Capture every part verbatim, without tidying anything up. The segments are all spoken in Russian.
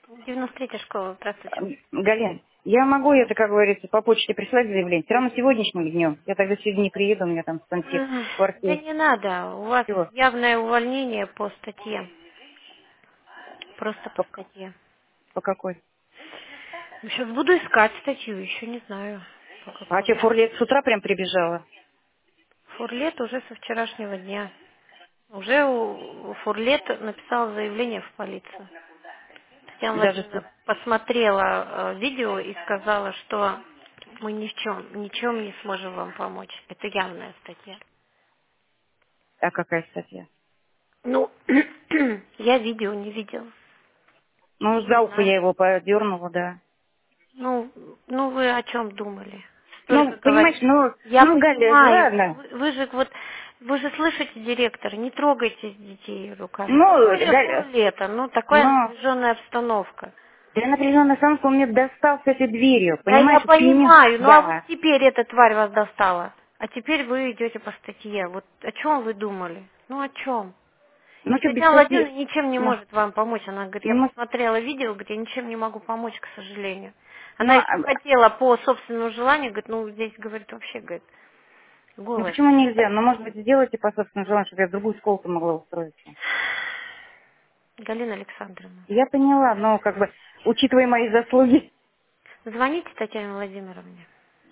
девяносто третья школа, здравствуйте. М, Галин, я могу это, как говорится, по почте прислать заявление? Все равно сегодняшним днем. Я тогда сегодня не приеду, у меня там конфликт Эх, в Да квартире. не надо, у вас Чего? явное увольнение по статье, просто по По, статье. по какой? Сейчас буду искать статью, еще не знаю по А что, какой. Фурлет с утра прям прибежала? Фурлет уже со вчерашнего дня. Уже у у Фурлет написал заявление в полицию. Татьяна Даже с- Владимировна посмотрела э, видео и сказала, что мы ни в чем, ничем не сможем вам помочь. Это явная статья. А какая статья? Ну, я видео не видела. Ну, Не за ухо знаю. я его подернула, да. Ну, ну вы о чем думали? Ну, Столько понимаешь, говорите. ну, Я ну, Галя, понимаю. ладно. Вы, вы же вот, вы же слышите, директор, не трогайте детей руками. Ну, Тем более Галя, фурлета, ну такая но напряженная обстановка. для напряженной самки он мне достался этой дверью, Да я понимаешь, вот пеню. понимаю, ну а вот Да. теперь эта тварь вас достала. А теперь вы идете по статье. Вот о чем вы думали? Ну о чем? Ну, И что, без Татьяна статьи? Владимировна ничем не Ну, может вам помочь. Она говорит, не я может. посмотрела видео, говорит, я ничем не могу помочь, к сожалению. Ну, Она еще а, хотела по собственному желанию, говорит, ну здесь, говорит, вообще, говорит, ну голая почему совсем. нельзя? Ну, может быть, сделайте по собственному желанию, чтобы я в другую школу могла устроиться. Галина Александровна, Я поняла, но как бы, учитывая мои заслуги. звоните Татьяне Владимировне.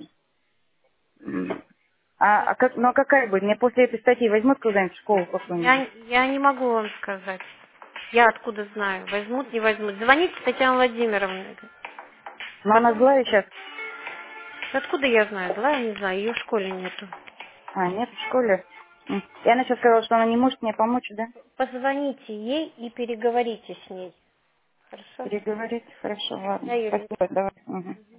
м, А, а как, ну а какая будет? Меня после этой статьи возьмут куда-нибудь в школу какую-нибудь? Я, я не могу вам сказать. Я откуда знаю, возьмут, не возьмут. Звоните Татьяне Владимировне. Но она Потом, злая сейчас. откуда я знаю, зла я не знаю, ее в школе нету. А, нет, в школе. М. И она сейчас сказала, что она не может мне помочь, да? Позвоните ей и переговорите с ней. Хорошо? Переговорить. Хорошо, ладно. Да, Юлия. Спасибо, давай. Мгм.